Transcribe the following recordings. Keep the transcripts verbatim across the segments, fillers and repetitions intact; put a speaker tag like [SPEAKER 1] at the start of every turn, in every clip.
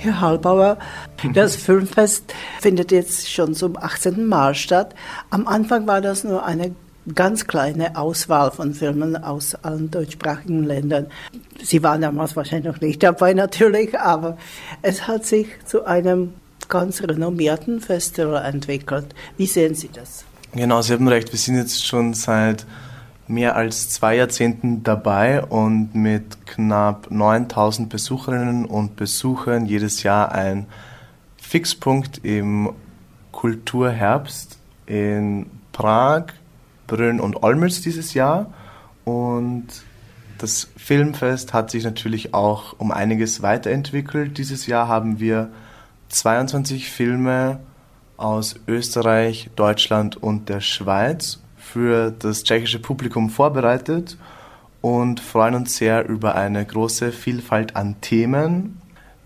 [SPEAKER 1] Herr Halbauer, das Filmfest findet jetzt schon zum achtzehnten Mal statt. Am Anfang war das nur eine ganz kleine Auswahl von Filmen aus allen deutschsprachigen Ländern. Sie waren damals wahrscheinlich noch nicht dabei natürlich, aber es hat sich zu einem ganz renommierten Festival entwickelt. Wie sehen Sie das?
[SPEAKER 2] Genau, Sie haben recht. Wir sind jetzt schon seit mehr als zwei Jahrzehnten dabei und mit knapp neuntausend Besucherinnen und Besuchern jedes Jahr ein Fixpunkt im Kulturherbst in Prag, Brünn und Olmütz dieses Jahr. Und das Filmfest hat sich natürlich auch um einiges weiterentwickelt. Dieses Jahr haben wir zweiundzwanzig Filme aus Österreich, Deutschland und der Schweiz für das tschechische Publikum vorbereitet und freuen uns sehr über eine große Vielfalt an Themen.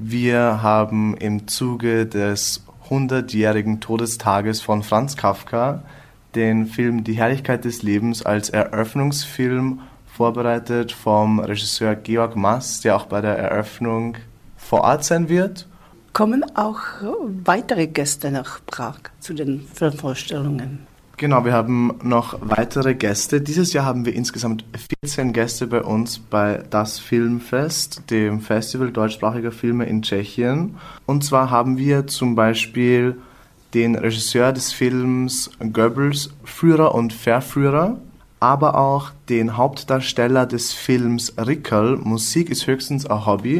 [SPEAKER 2] Wir haben im Zuge des hundertjährigen Todestages von Franz Kafka den Film Die Herrlichkeit des Lebens als Eröffnungsfilm vorbereitet vom Regisseur Georg Mass, der auch bei der Eröffnung vor Ort sein wird.
[SPEAKER 1] Kommen auch weitere Gäste nach Prag zu den Filmvorstellungen?
[SPEAKER 2] Genau, wir haben noch weitere Gäste. Dieses Jahr haben wir insgesamt vierzehn Gäste bei uns bei Das Filmfest, dem Festival deutschsprachiger Filme in Tschechien. Und zwar haben wir zum Beispiel den Regisseur des Films Goebbels, Führer und Verführer, aber auch den Hauptdarsteller des Films Rickerl, Musik ist höchstens ein Hobby,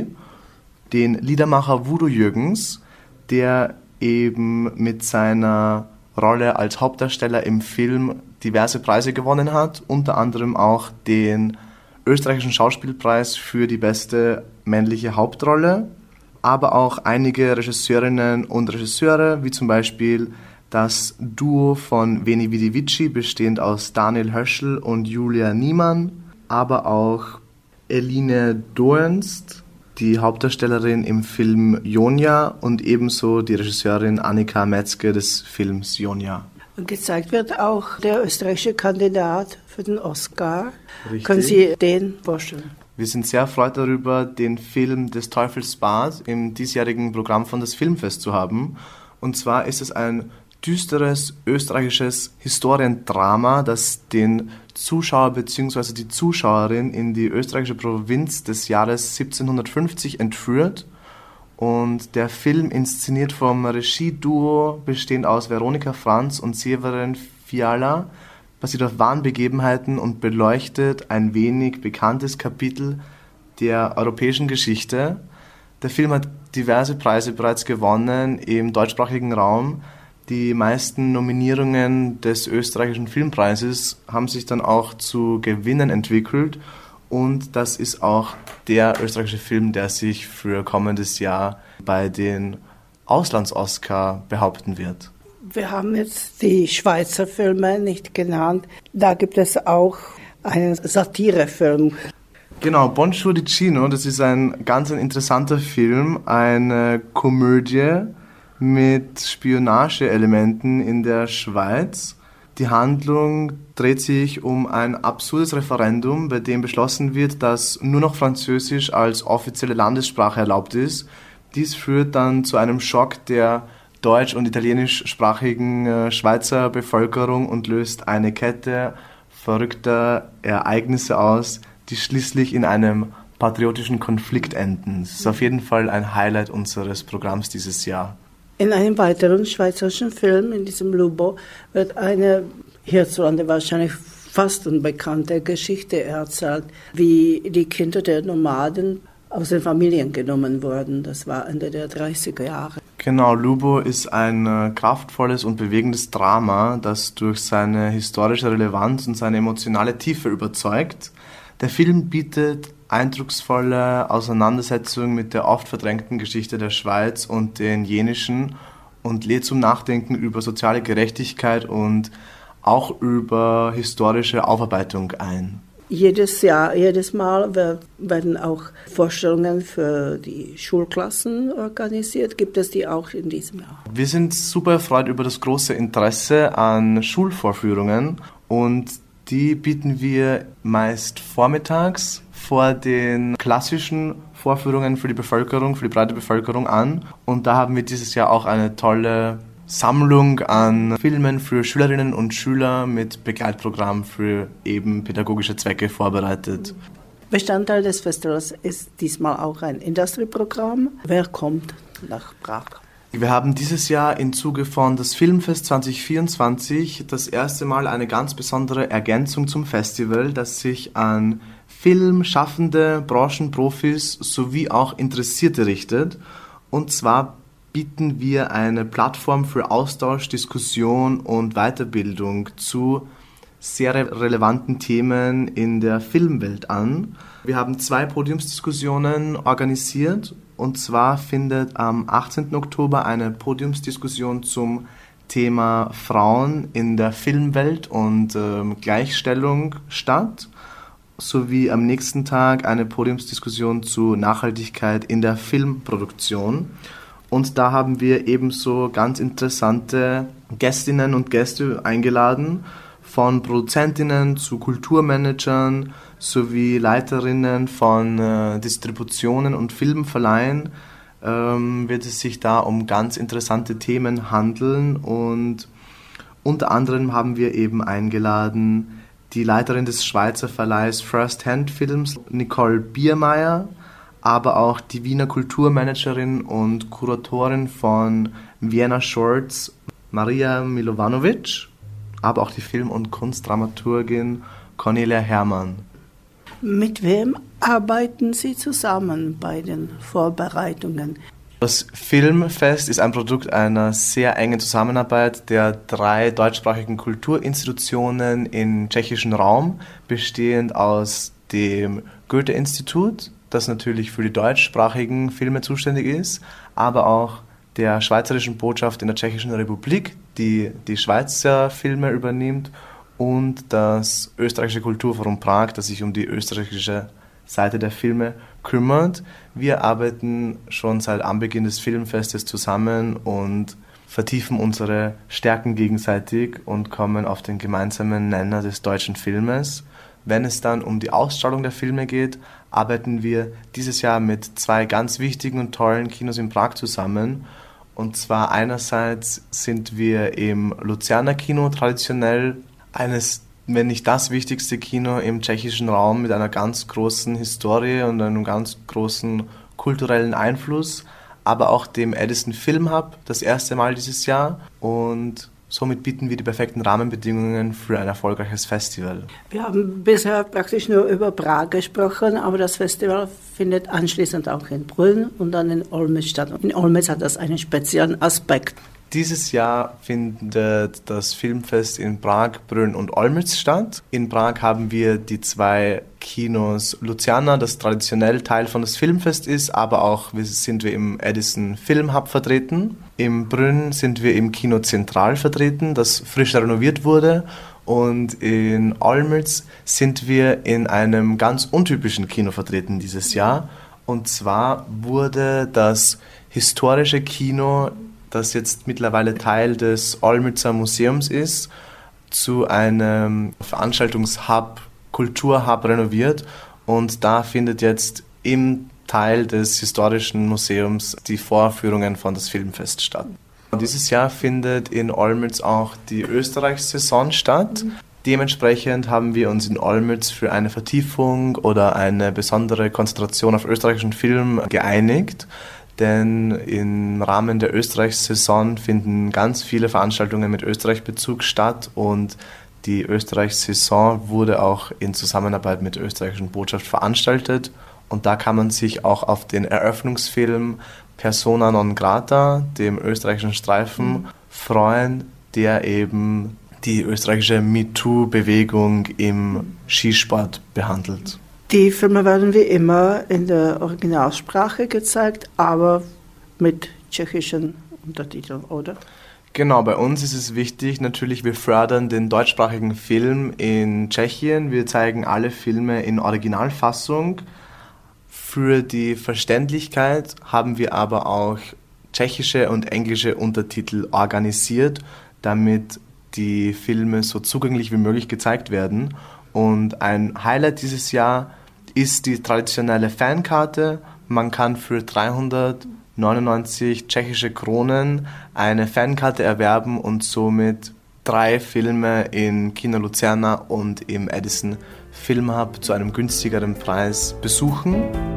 [SPEAKER 2] den Liedermacher Voodoo Jürgens, der eben mit seiner Rolle als Hauptdarsteller im Film diverse Preise gewonnen hat, unter anderem auch den österreichischen Schauspielpreis für die beste männliche Hauptrolle, aber auch einige Regisseurinnen und Regisseure, wie zum Beispiel das Duo von Veni Vidi Vici, bestehend aus Daniel Höschel und Julia Niemann, aber auch Eline Doenst, die Hauptdarstellerin im Film Jonja, und ebenso die Regisseurin Annika Metzger des Films Jonja.
[SPEAKER 1] Und gezeigt wird auch der österreichische Kandidat für den Oscar.
[SPEAKER 2] Richtig.
[SPEAKER 1] Können Sie den vorstellen?
[SPEAKER 2] Wir sind sehr erfreut darüber, den Film des Teufels Bad im diesjährigen Programm von das Filmfest zu haben. Und zwar ist es ein düsteres österreichisches Historiendrama, das den Zuschauer bzw. die Zuschauerin in die österreichische Provinz des Jahres siebzehnhundertfünfzig entführt. Und der Film, inszeniert vom Regieduo bestehend aus Veronika Franz und Severin Fiala, basiert auf wahren Begebenheiten und beleuchtet ein wenig bekanntes Kapitel der europäischen Geschichte. Der Film hat diverse Preise bereits gewonnen im deutschsprachigen Raum. Die meisten Nominierungen des österreichischen Filmpreises haben sich dann auch zu Gewinnen entwickelt, und das ist auch der österreichische Film, der sich für kommendes Jahr bei den Auslands-Oscar behaupten wird.
[SPEAKER 1] Wir haben jetzt die Schweizer Filme nicht genannt. Da gibt es auch einen Satirefilm.
[SPEAKER 2] Genau, Bonjour di Cino, das ist ein ganz ein interessanter Film, eine Komödie mit Spionageelementen in der Schweiz. Die Handlung dreht sich um ein absurdes Referendum, bei dem beschlossen wird, dass nur noch Französisch als offizielle Landessprache erlaubt ist. Dies führt dann zu einem Schock der deutsch- und italienischsprachigen Schweizer Bevölkerung und löst eine Kette verrückter Ereignisse aus, die schließlich in einem patriotischen Konflikt enden. Es ist auf jeden Fall ein Highlight unseres Programms dieses Jahr.
[SPEAKER 1] In einem weiteren schweizerischen Film, in diesem Lubo, wird eine hierzulande wahrscheinlich fast unbekannte Geschichte erzählt, wie die Kinder der Nomaden aus den Familien genommen wurden. Das war Ende der dreißiger Jahre.
[SPEAKER 2] Genau, Lubo ist ein äh, kraftvolles und bewegendes Drama, das durch seine historische Relevanz und seine emotionale Tiefe überzeugt. Der Film bietet eindrucksvolle Auseinandersetzungen mit der oft verdrängten Geschichte der Schweiz und den jenischen und lädt zum Nachdenken über soziale Gerechtigkeit und auch über historische Aufarbeitung ein.
[SPEAKER 1] Jedes Jahr, jedes Mal werden auch Vorstellungen für die Schulklassen organisiert. Gibt es die auch in diesem Jahr?
[SPEAKER 2] Wir sind super erfreut über das große Interesse an Schulvorführungen, und die bieten wir meist vormittags vor den klassischen Vorführungen für die Bevölkerung, für die breite Bevölkerung an. Und da haben wir dieses Jahr auch eine tolle Sammlung an Filmen für Schülerinnen und Schüler mit Begleitprogramm für eben pädagogische Zwecke vorbereitet.
[SPEAKER 1] Bestandteil des Festivals ist diesmal auch ein Industrieprogramm. Wer kommt nach Prag?
[SPEAKER 2] Wir haben dieses Jahr im Zuge von das Filmfest zwanzig vierundzwanzig das erste Mal eine ganz besondere Ergänzung zum Festival, das sich an Filmschaffende, Branchenprofis sowie auch Interessierte richtet. Und zwar bieten wir eine Plattform für Austausch, Diskussion und Weiterbildung zu sehr relevanten Themen in der Filmwelt an. Wir haben zwei Podiumsdiskussionen organisiert. Und zwar findet am achtzehnten Oktober eine Podiumsdiskussion zum Thema Frauen in der Filmwelt und ähm, Gleichstellung statt, sowie am nächsten Tag eine Podiumsdiskussion zu Nachhaltigkeit in der Filmproduktion. Und da haben wir ebenso ganz interessante Gästinnen und Gäste eingeladen, von Produzentinnen zu Kulturmanagern sowie Leiterinnen von äh, Distributionen und Filmverleihen ähm, wird es sich da um ganz interessante Themen handeln. Und unter anderem haben wir eben eingeladen die Leiterin des Schweizer Verleihs First Hand Films, Nicole Biermeier, aber auch die Wiener Kulturmanagerin und Kuratorin von Vienna Shorts, Maria Milovanovic, aber auch die Film- und Kunstdramaturgin Cornelia Herrmann.
[SPEAKER 1] Mit wem arbeiten Sie zusammen bei den Vorbereitungen?
[SPEAKER 2] Das Filmfest ist ein Produkt einer sehr engen Zusammenarbeit der drei deutschsprachigen Kulturinstitutionen im tschechischen Raum, bestehend aus dem Goethe-Institut, das natürlich für die deutschsprachigen Filme zuständig ist, aber auch der Schweizerischen Botschaft in der Tschechischen Republik, die die Schweizer Filme übernimmt, und das Österreichische Kulturforum Prag, das sich um die österreichische Seite der Filme kümmert. Wir arbeiten schon seit Anbeginn des Filmfestes zusammen und vertiefen unsere Stärken gegenseitig und kommen auf den gemeinsamen Nenner des deutschen Filmes. Wenn es dann um die Ausstrahlung der Filme geht, arbeiten wir dieses Jahr mit zwei ganz wichtigen und tollen Kinos in Prag zusammen. Und zwar einerseits sind wir im Luzerner Kino traditionell eines, wenn nicht das wichtigste Kino im tschechischen Raum mit einer ganz großen Historie und einem ganz großen kulturellen Einfluss, aber auch dem Edison Film Hub das erste Mal dieses Jahr, und somit bieten wir die perfekten Rahmenbedingungen für ein erfolgreiches Festival.
[SPEAKER 1] Wir haben bisher praktisch nur über Prag gesprochen, aber das Festival findet anschließend auch in Brünn und dann in Olmütz statt. In Olmütz hat das einen speziellen Aspekt.
[SPEAKER 2] Dieses Jahr findet das Filmfest in Prag, Brünn und Olmütz statt. In Prag haben wir die zwei Kinos Luzerna, das traditionell Teil von das Filmfest ist, aber auch sind wir im Edison Film Hub vertreten. In Brünn sind wir im Kino Zentral vertreten, das frisch renoviert wurde. Und in Olmütz sind wir in einem ganz untypischen Kino vertreten dieses Jahr. Und zwar wurde das historische Kino, das jetzt mittlerweile Teil des Olmützer Museums ist, zu einem Veranstaltungshub, Kulturhub renoviert, und da findet jetzt im Teil des historischen Museums die Vorführungen von das Filmfest statt. Und dieses Jahr findet in Olmütz auch die Österreich-Saison statt. Mhm. Dementsprechend haben wir uns in Olmütz für eine Vertiefung oder eine besondere Konzentration auf österreichischen Film geeinigt. Denn im Rahmen der Österreich-Saison finden ganz viele Veranstaltungen mit Österreich-Bezug statt, und die Österreich-Saison wurde auch in Zusammenarbeit mit der österreichischen Botschaft veranstaltet, und da kann man sich auch auf den Eröffnungsfilm Persona non grata, dem österreichischen Streifen, freuen, der eben die österreichische MeToo-Bewegung im Skisport behandelt.
[SPEAKER 1] Die Filme werden wie immer in der Originalsprache gezeigt, aber mit tschechischen Untertiteln, oder?
[SPEAKER 2] Genau, bei uns ist es wichtig, natürlich, wir fördern den deutschsprachigen Film in Tschechien. Wir zeigen alle Filme in Originalfassung. Für die Verständlichkeit haben wir aber auch tschechische und englische Untertitel organisiert, damit die Filme so zugänglich wie möglich gezeigt werden. Und ein Highlight dieses Jahr ist die traditionelle Fankarte. Man kann für dreihundertneunundneunzig tschechische Kronen eine Fankarte erwerben und somit drei Filme in Kino Luzerna und im Edison Film Hub zu einem günstigeren Preis besuchen.